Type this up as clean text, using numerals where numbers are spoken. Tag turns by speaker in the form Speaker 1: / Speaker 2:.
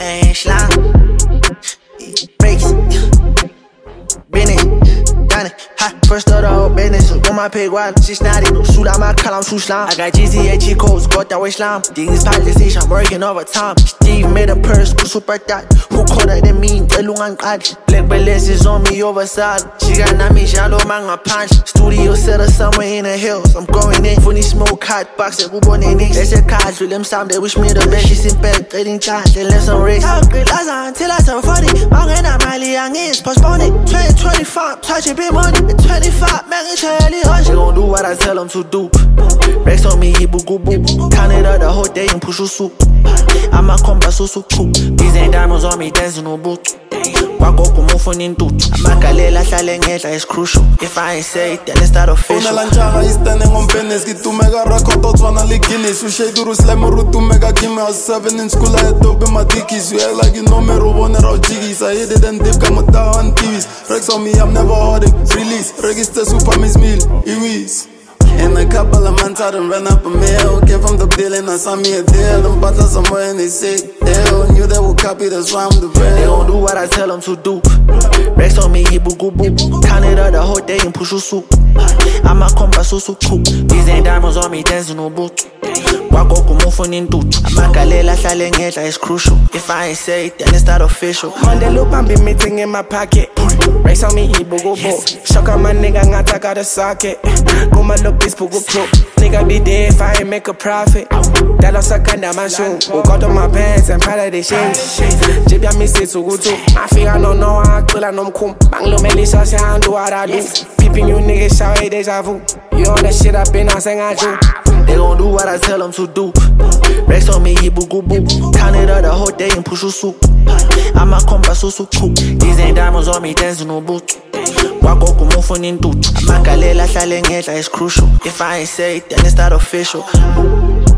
Speaker 1: ain't slime. Breaks. Been it, done it. Ha, first of the whole business. On my pig wild, she snotty. Shoot out my column, shoot slime. I got GZH codes, got that way slime. Things policy, I'm working overtime. Steve made a purse, super tight. Who called her than me? Elungan qad. Black balance is on me overside. She got nami shallow manga punch. Studio set her somewhere in the hills. I'm going in. Funny smoke, hot box, they whoop on their knees. They said cards with them some, they wish me the best. She's in bed, trading time, they left some race. I'll great Laza until I turn 40. Banging up my young is postpone it. 2025, touching big money. 25, man, it's early hush. She gon' do what I tell them to do. Rex on me, he boo goo boo. Count it up the whole day and push you soup. I'm a compa so cool. These ain't diamonds on me, dancing no boot. Wako move in dude. Makalela Shalengeta is crucial. If I ain't say it, then it's not official.
Speaker 2: Una lanchara is standing on business. Get to mega record, that's one of the Guinness. You shade to slammer to mega game. I was 7 in school, I had dope in my dickies. You act like you know me, Robon or jiggies. I hit it and dip, come down on TVs. Rex on me, I'm never hoarding. Release, register super miss meal. Iwis. In a couple of months, I done ran up a meal. Came from the building, I saw me a deal. Them butters somewhere and they say, hell, knew they would copy, that's why I'm the real.
Speaker 1: They gon' do what I tell them to do. Rex on me, he boo goo boo. Count it up the whole day and push you soup. I'm a compa so cool. These ain't diamonds on me, dancing no boot. Wako move in dude. Makalela Shalengeta is crucial. If I ain't say it, then it's not official.
Speaker 3: Monday loop, I'm be meeting in my pocket. Rex on me, he boo go boo. Shock on my nigga, ngata got a socket. Go my look, this boo go pro. Nigga be dead if I ain't make a profit. That lost a kind of man shoe. Who got on my pants and part of the shades. Jibia me say to go to. I feel I don't know how I kill and I'm cool. Banglo Melissa say I do what I do. Peeping you niggas shout hey deja vu. You on that shit up in, I'm saying I do.
Speaker 1: They gon' do what I tell them to do. Rex on me, he boo goo boo. Count it up the whole day and push you soup. I'm a compa so cool. These ain't diamonds on me, dancing no boot. Wako move in dude. Makalela Shalengeta is crucial. If I ain't say it, then it's not official.